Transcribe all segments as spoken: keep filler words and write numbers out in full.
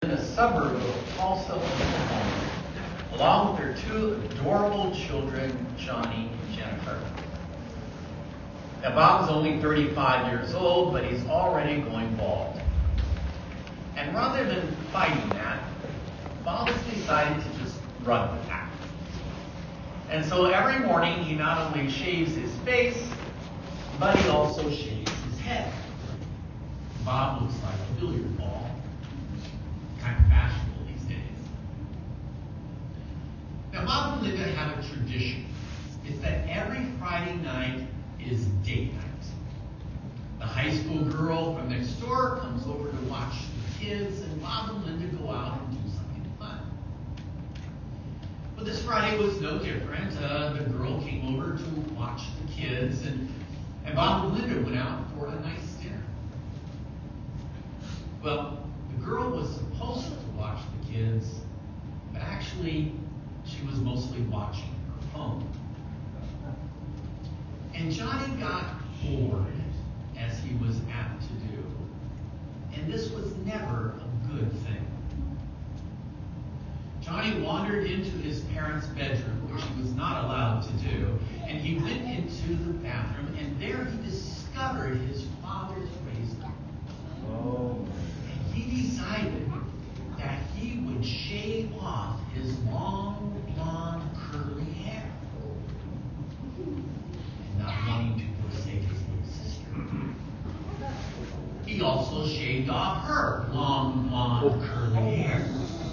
in a suburb of Tulsa, Oklahoma, along with their two adorable children, Johnny and Jennifer. Now, Bob's only thirty-five years old, but he's already going bald. And rather than fighting that, Bob has decided to just run with that. And so every morning he not only shaves his face, but he also shaves his head. Bob looks like a billiard ball. Kind of fashionable these days. Now, Bob and Linda have a tradition. It's that every Friday night is date night. The high school girl from next door comes over to watch the kids, and Bob and Linda go out and do something fun. But this Friday was no different. Uh, the girl came over to watch the kids, and, and Bob and Linda went out for a nice dinner. Well, the girl was supposed to watch the kids, but actually she was mostly watching her phone. And Johnny got bored, as he was apt to do. And this was never a good thing. Johnny wandered into his parents' bedroom, which he was not allowed to do, and he went into the bathroom, and there he discovered his father's razor. Oh. And he decided that he would shave off his long, blonde, curly hair. And not wanting to forsake his little sister, he also shaved off her long, blonde, curly hair.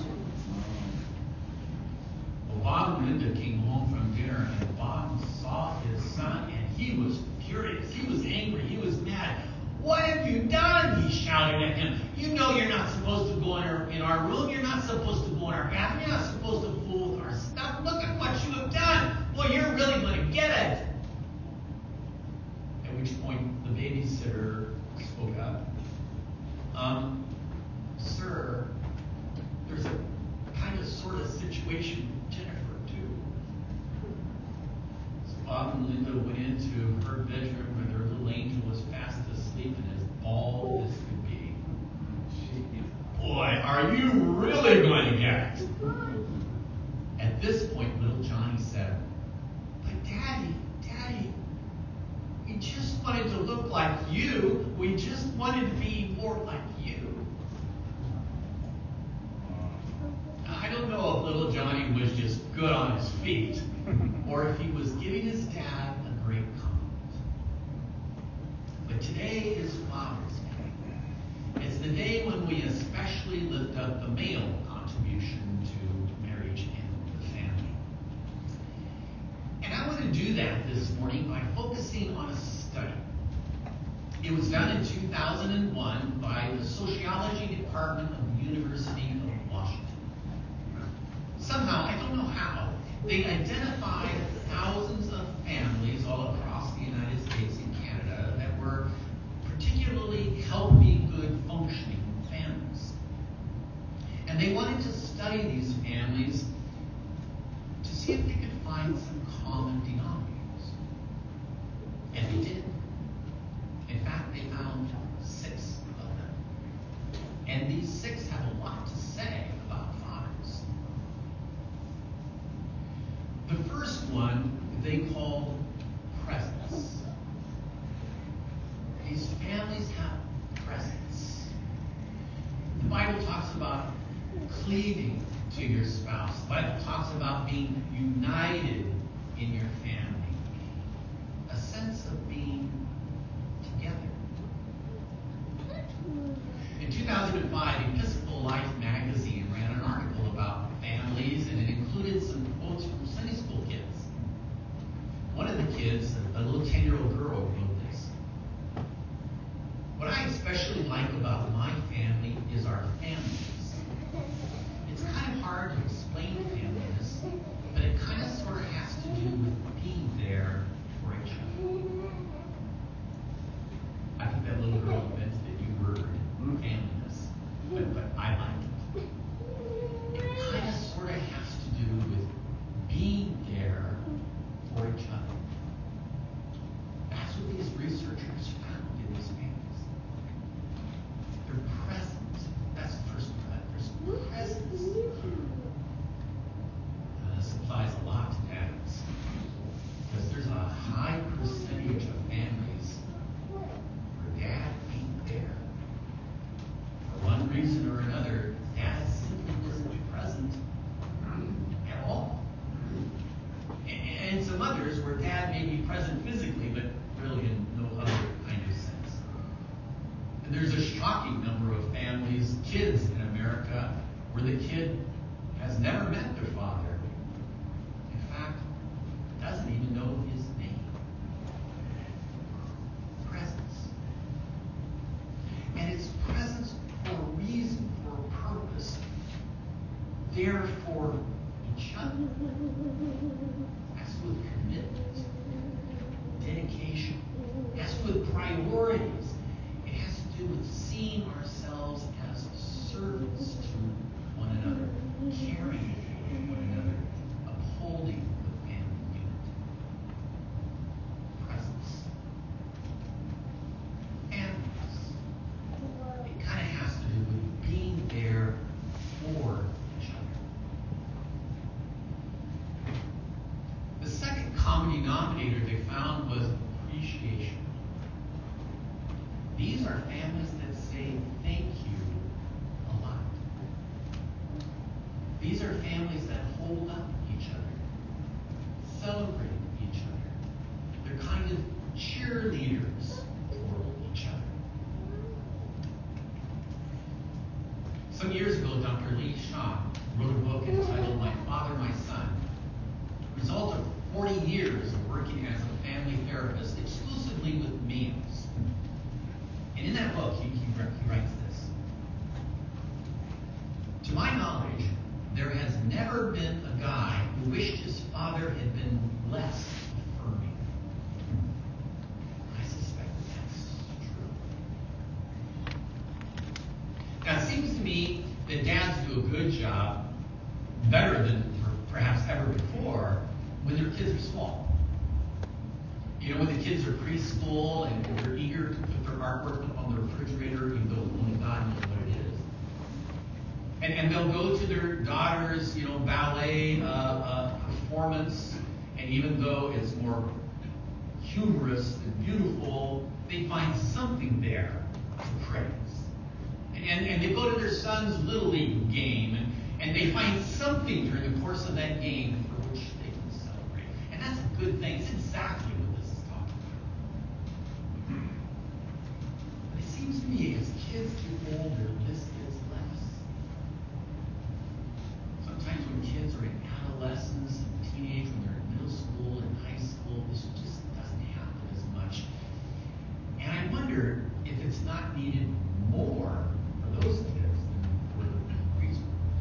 Well, Bob and Linda came home from dinner, and Bob saw his son, and he was furious. He was angry. He was mad. "What have you done?" he shouted at him. "You know you're not supposed to go in our, in our room. You're not supposed to go in our bathroom. You're not supposed to fool with our stuff. Look at what you have done. Boy, you're really going to get it." At which point the babysitter spoke up. Um, sir, there's a kind of sort of situation with Jennifer, too. So Bob and Linda went into her bedroom where their little angel was fast asleep and as bald as could be. Boy, are you really going to get it? At this point, little Johnny said, "But Daddy, Daddy, we just wanted to look like you. We just wanted to be more like you." Now, I don't know if little Johnny was just good on his feet or if he was giving his dad a great compliment. But today is Father's Day. It's the day when we especially lift up the male contribution to marriage and the family. And I want to do that this morning by focusing on a study. It was done in two thousand one by the Sociology Department of the University of Washington. Somehow, I don't know how, they identified thousands of families all across the United States and Canada that were particularly healthy, good, functioning families. And they wanted to study these families to see if they could find some common denominators. And they did. In fact, they found six of them. And these six have a lot to say about fathers. The first one they called presence. These families have presence. The Bible talks about cleaving to your spouse. The Bible talks about being united in your family. A sense of being together. In two thousand five, Episcopal Life magazine ran an article about families, and it included some quotes from Sunday school kids. One of the kids, a little ten-year-old girl, wrote this. "What I especially like about my family is our families. It's kind of hard to explain families, but it kind of sort of has to do with being there for each other. where the kid has never met their father. In fact, doesn't even know his name. Presence. And it's presence for a reason, for a purpose. There for each other. That's with commitment, dedication. That's with priorities. It has to do with seeing ourselves as servants to one another, caring for one another, upholding the family unit. Presence. And it kind of has to do with being there for each other. The second common denominator they found was appreciation. These are families that say thank you a lot. These are families that hold up each other, celebrate each other. They're kind of cheerleaders for each other. Some years ago, Doctor Lee Shaw wrote a book entitled My Father, My Son. Result of forty years of working as a family therapist exclusively with males. And in that book, he, he, he writes this. To my knowledge, there has never been a guy who wished his father had been less affirming. I suspect that's true. Now, it seems to me that dads do a good job, better than perhaps ever before, when their kids are small. You know, when the kids are preschool and they're eager to put their artwork up on the refrigerator, even though only God knows what it is. And, and they'll go to their daughter's, you know, ballet uh, uh, performance, and even though it's more humorous and beautiful, they find something there to praise. And, and, and they go to their son's Little League game, and, and they find something during the course of that game for which they can celebrate. And that's a good thing. It's exactly what this is talking about. But it seems to me as kids get older, this gets less. Sometimes when kids are in adolescence and teenage, when they're in middle school and high school, this just doesn't happen as much. And I wonder if it's not needed more for those kids than for the preschoolers.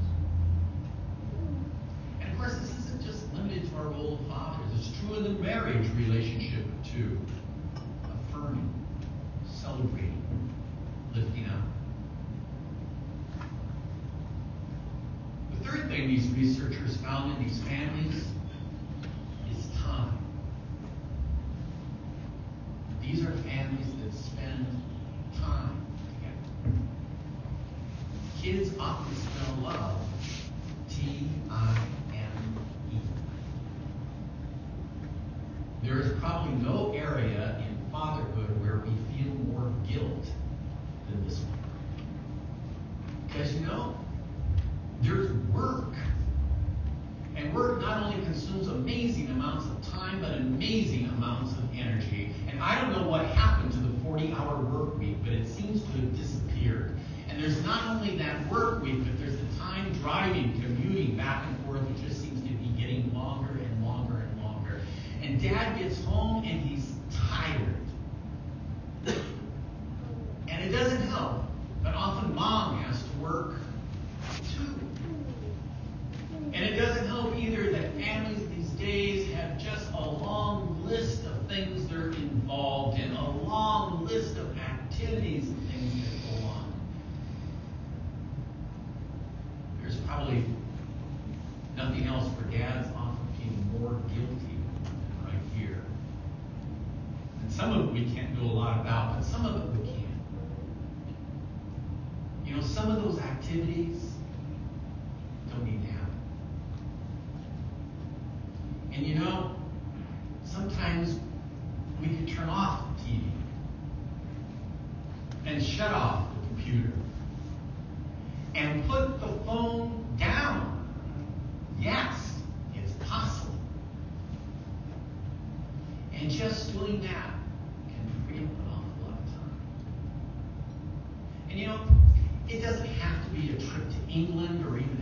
And of course, this isn't just limited to our role of fathers. It's true in the marriage relationship too. Affirming, celebrating, lifting up. The third thing these researchers found in these families is time. These are families that spend time together. Kids often spell love, T I M E. There is probably no area in fatherhood where we feel more guilt than this one. Because, you know, there's work. And work not only consumes amazing amounts of time, but amazing amounts of energy. And I don't know what happened to the forty-hour work week, but it seems to have disappeared. And there's not only that work week, but there's the time driving, commuting back and forth, which just seems to be getting longer and longer and longer. And Dad gets home and he's tired. And it doesn't help, but often Mom has to work too. And it doesn't help either that families these days have just a long list of things they're involved in, a long list of activities and things that go on. There's probably nothing else for dads often feeling more guilty than right here. And some of it we can't do a lot about, but some of it we can. You know, some of those activities don't need to happen. And you know, sometimes we can turn off the T V and shut off the computer and put the phone down. Yes, it's possible. And just doing that can free up an awful lot of time. And you know, it doesn't have to be a trip to England or even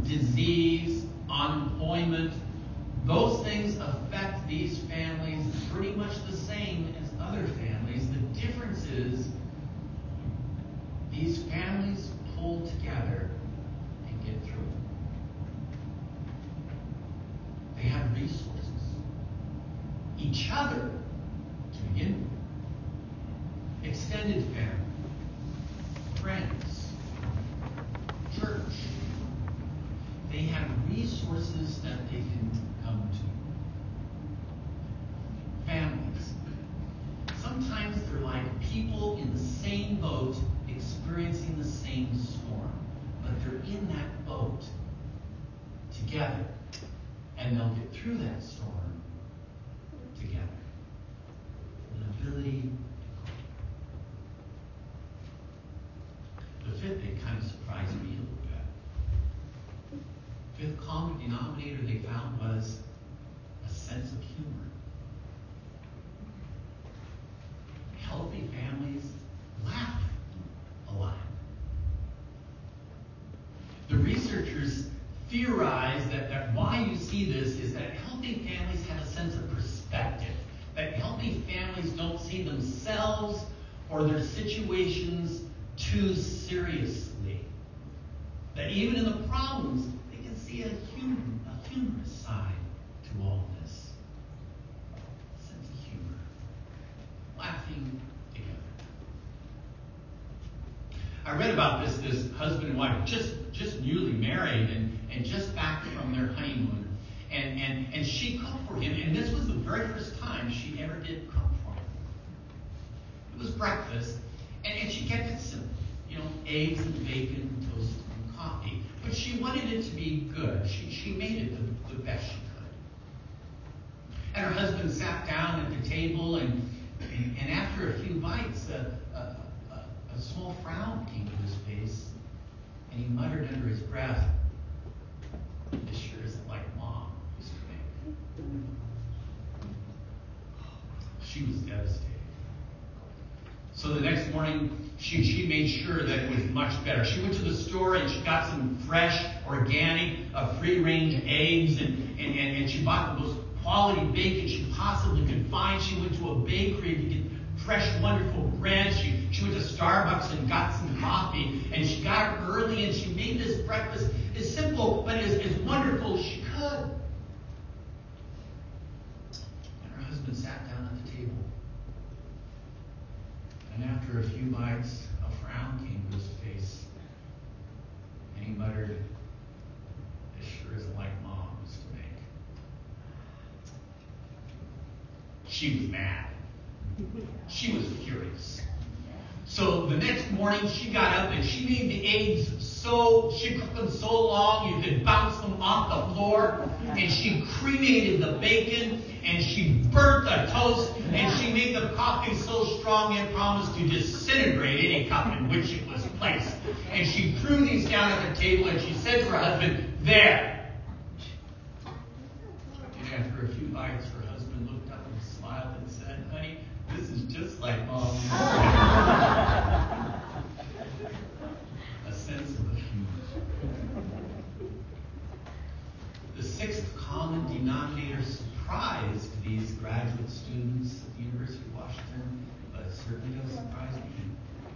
disease, unemployment. Those things affect these families pretty much the same as other families. The difference is these families pull together and get through it. They have resources. Each other to begin with. Extended family, friends, church. They have resources that they can come to. Families. Sometimes they're like people in the same boat experiencing the same storm, but they're in that boat together, and they'll get through that storm together. An ability to cope. The fifth thing kind of surprised me a little bit. Fifth common denominator they found was a sense of humor. Healthy families laugh a lot. The researchers theorize that, that why you see this is that healthy families have a sense of perspective. That healthy families don't see themselves or their situations too seriously. That even in the problems, they can see a, hum- a humorous side to all of this. A sense of humor. Laughing together. I read about this this husband and wife, just just newly married and, and just back from their honeymoon. And, and, and she cooked for him, and this was the very first time she ever did cook for him. It was breakfast, and, and she kept it simple. You know, eggs and bacon, toast and coffee. But she wanted it to be good. She, she made it the, the best she could. And her husband sat down at the table, and And, and after a few bites, a, a, a, a small frown came to his face, and he muttered under his breath, "This sure isn't like Mom used to make." She was devastated. So the next morning, she, she made sure that it was much better. She went to the store and she got some fresh, organic, uh, free-range eggs, and, and, and, and she bought the most quality bacon she possibly could find. She went to a bakery to get fresh, wonderful bread. She, she went to Starbucks and got some coffee. And she got up early and she made this breakfast as simple but as, as wonderful as she could. And her husband sat down at the table. And after a few bites, a frown came to his face. And he muttered, "This sure isn't like Mom used to make." She was mad. She was furious. So the next morning she got up and she made the eggs so, she cooked them so long you could bounce them off the floor. And she cremated the bacon and she burnt the toast and she made the coffee so strong it promised to disintegrate any cup in which it was placed. And she threw these down at the table and she said to her husband, "There." And after a few bites, her husband looked up and smiled and said, "Honey, this is just like Mom." A sense of humor. The sixth common denominator surprised these graduate students at the University of Washington, but it certainly does surprise me.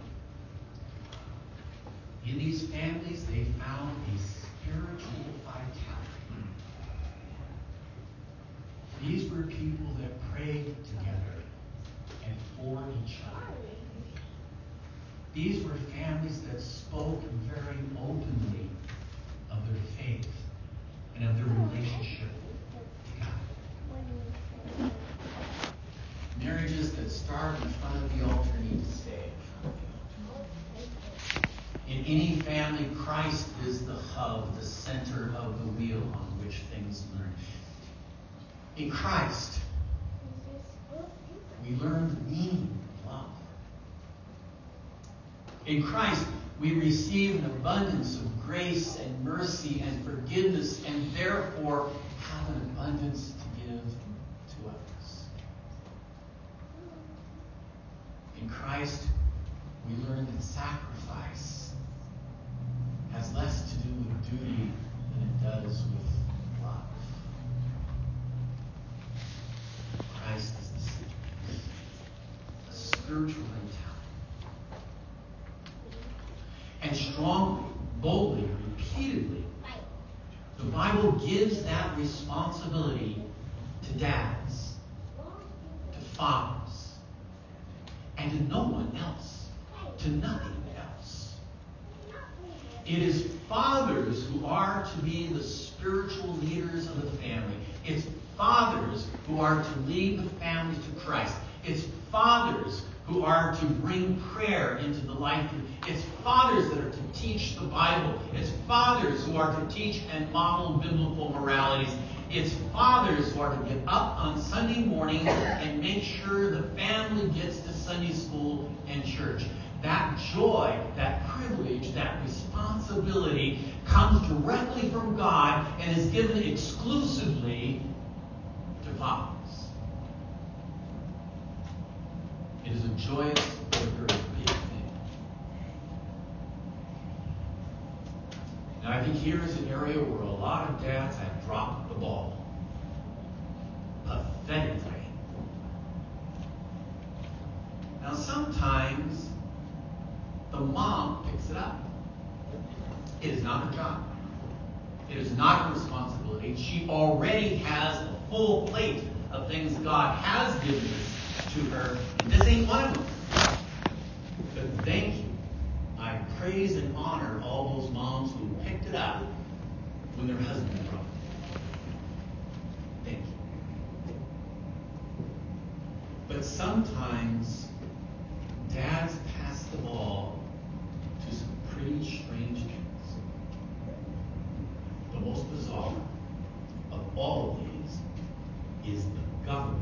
In these families, they found a spiritual vitality. These were people that prayed together and for each other. These were families that spoke very openly of their faith and of their relationship to God. Marriages that start in front of the altar need to stay in front of the altar. In any family, Christ is the hub, the center of the wheel on which things learn. In Christ, we learn the meaning of love. In Christ, we receive an abundance of grace and mercy and forgiveness, and therefore have an abundance to give to others. In Christ, we learn that sacrifice has less to do with duty than it spiritual mentality. And strongly, boldly, repeatedly, the Bible gives that responsibility to dads, to fathers, and to no one else, to nothing else. It is fathers who are to be the spiritual leaders of the family. It's fathers who are to lead the family to Christ. It's fathers who are to bring prayer into the life. It's fathers that are to teach the Bible. It's fathers who are to teach and model biblical moralities. It's fathers who are to get up on Sunday morning and make sure the family gets to Sunday school and church. That joy, that privilege, that responsibility comes directly from God and is given exclusively to fathers. It is a joyous but a very big thing. Now, I think here is an area where a lot of dads have dropped the ball. Pathetically. Now, sometimes the mom picks it up. It is not her job. It is not her responsibility. She already has a full plate of things God has given to her. And this ain't one of them. But thank you. I praise and honor all those moms who picked it up when their husband dropped it. Thank you. But sometimes dads pass the ball to some pretty strange things. The most bizarre of all of these is the government.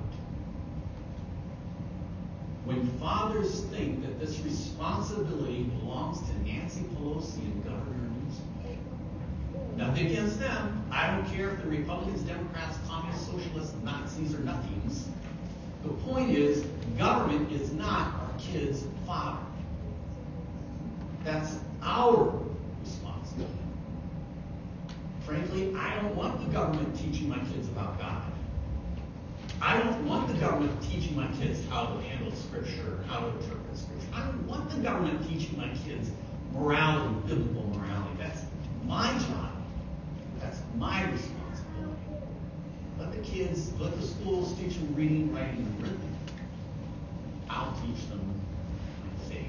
When fathers think that this responsibility belongs to Nancy Pelosi and Governor Newsom, nothing against them. I don't care if the Republicans, Democrats, Communists, Socialists, Nazis, or nothings. The point is, government is not our kids' father. That's our responsibility. Frankly, I don't want the government teaching my kids about God. I don't want the government teaching my kids how to handle Scripture, how to interpret Scripture. I don't want the government teaching my kids morality, biblical morality. That's my job. That's my responsibility. Let the kids, let the schools teach them reading, writing, and arithmetic. I'll teach them faith.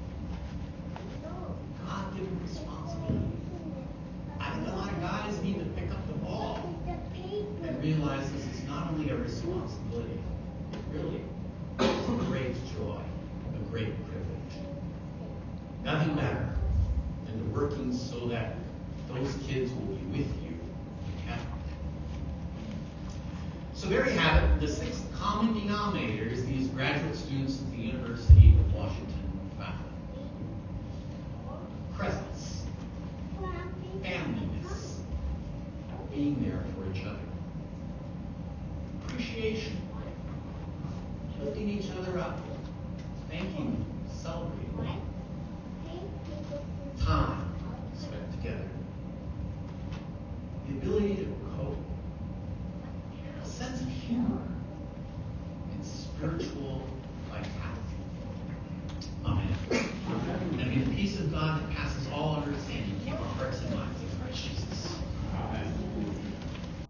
God-given responsibility. I think a lot of guys need to pick up the ball and realize this is not only a responsibility, it really is a great joy, a great privilege. Nothing better than to working so that those kids will be with you in heaven. So there you have it. The sixth common denominator is these graduate students at the University of Washington faculty. Presence, familyness, being there for each other. Appreciation, lifting each other up, thanking, celebrating. Time spent together. The ability to cope. A sense of humor and spiritual